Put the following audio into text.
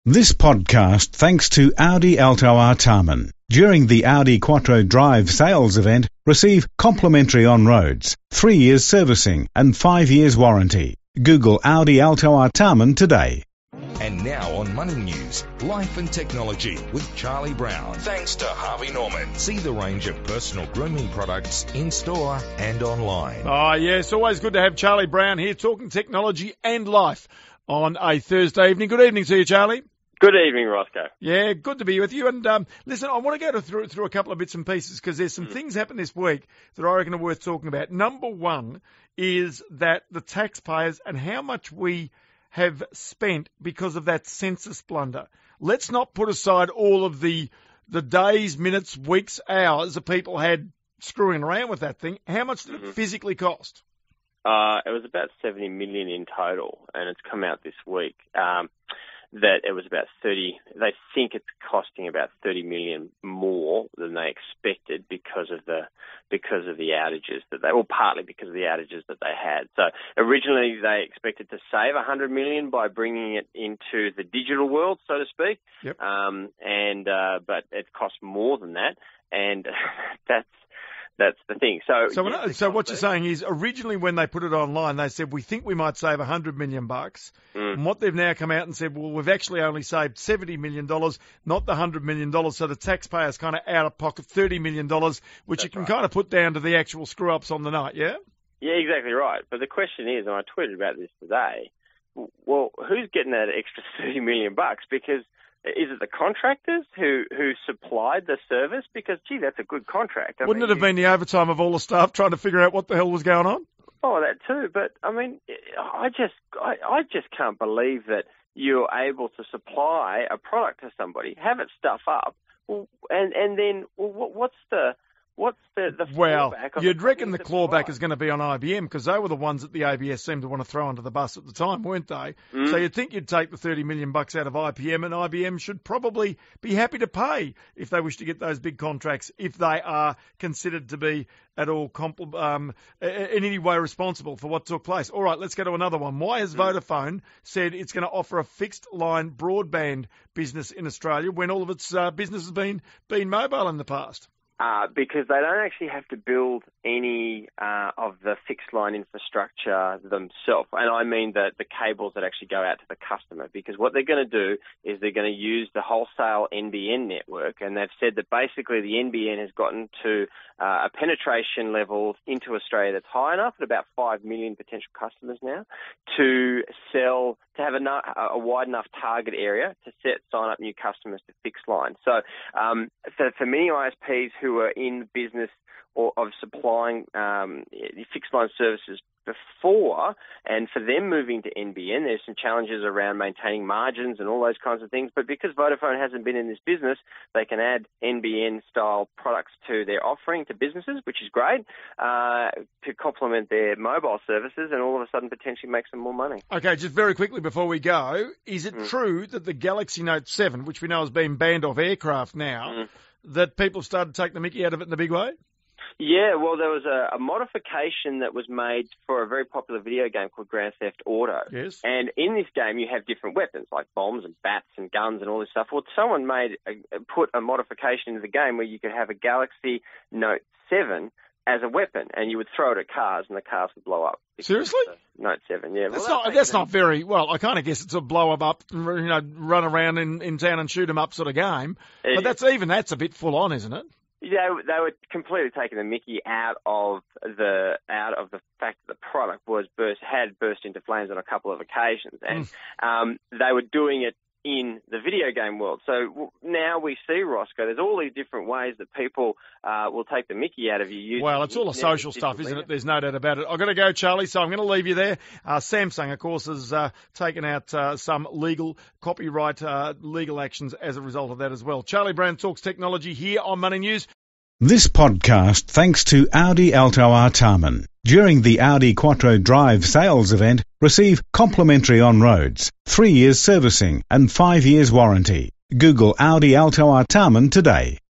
This podcast thanks to Audi Alto Artarmon. During the Audi Quattro Drive sales event, receive complimentary on-roads, 3 years servicing and 5 years warranty. Google Audi Alto Artarmon today. And now on Money News, Life and Technology with Charlie Brown. Thanks to Harvey Norman. See the range of personal grooming products in store and online. Oh, yeah, it's always good to have Charlie Brown here talking technology and life on a Thursday evening. Good evening to you, Charlie. Good evening, Roscoe. Yeah, good to be with you. And listen, I want to go through a couple of bits and pieces because there's some things happened this week that I reckon are worth talking about. Number one is that the taxpayers and how much we have spent because of that census blunder. Let's not put aside all of the days, minutes, weeks, hours that people had screwing around with that thing. How much did it physically cost? It was about 70 million in total, and it's come out this week that it was about 30. They think it's costing about 30 million more than they expected because of the outages partly because of the outages that they had. So originally they expected to save 100 million by bringing it into the digital world, so to speak. Yep. But it cost more than that, and That's the thing. So what you're saying is originally when they put it online, they said, we think we might save $100 million. And what they've now come out and said, well, we've actually only saved $70 million, not the $100 million. So the taxpayer's kind of out of pocket $30 million, which you can kind of put down to the actual screw-ups on the night, yeah? Yeah, exactly right. But the question is, and I tweeted about this today, well, who's getting that extra $30 million? Because is it the contractors who supplied the service? Because, gee, that's a good contract. Wouldn't it have been the overtime of all the staff trying to figure out what the hell was going on? Oh, that too. But, I mean, I just can't believe that you're able to supply a product to somebody, have it stuff up, and then what's the fallback? You'd reckon the clawback is going to be on IBM because they were the ones that the ABS seemed to want to throw under the bus at the time, weren't they? So you'd think you'd take the $30 million out of IBM, and IBM should probably be happy to pay if they wish to get those big contracts, if they are considered to be at all in any way responsible for what took place. All right, let's go to another one. Why has Vodafone said it's going to offer a fixed line broadband business in Australia when all of its business has been mobile in the past? Because they don't actually have to build any of the fixed line infrastructure themselves. And I mean the cables that actually go out to the customer. Because what they're going to do is they're going to use the wholesale NBN network. And they've said that basically the NBN has gotten to a penetration level into Australia that's high enough, at about 5 million potential customers now, to have a wide enough target area to sign up new customers to fixed line. So for many ISPs who are in the business of supplying fixed line services before, and for them moving to NBN, there's some challenges around maintaining margins and all those kinds of things. But because Vodafone hasn't been in this business, they can add NBN-style products to their offering to businesses, which is great, to complement their mobile services and all of a sudden potentially make some more money. Okay, just very quickly before we go, is it true that the Galaxy Note 7, which we know has been banned off aircraft now, that people started to take the mickey out of it in a big way? Yeah, well, there was a modification that was made for a very popular video game called Grand Theft Auto. Yes. And in this game, you have different weapons, like bombs and bats and guns and all this stuff. Well, someone put a modification into the game where you could have a Galaxy Note 7 as a weapon, and you would throw it at cars, and the cars would blow up. Seriously? Note 7, yeah. That's not very, well, I kind of guess it's a blow 'em up, run around in town and shoot 'em up sort of game. But that's a bit full on, isn't it? Yeah, they were completely taking the mickey out of the fact that the product had burst into flames on a couple of occasions, and they were doing it in the video game world. So now we see, Roscoe, there's all these different ways that people will take the mickey out of you. Well, it's all the social stuff, isn't it? There's no doubt about it. I've got to go, Charlie, so I'm going to leave you there. Samsung, of course, has taken out some copyright legal actions as a result of that as well. Charlie Brown talks technology here on Money News. This podcast thanks to Audi Alto Artarmon. During the Audi Quattro Drive sales event, receive complimentary on-roads, 3 years servicing and 5 years warranty. Google Audi Alto Artarmon today.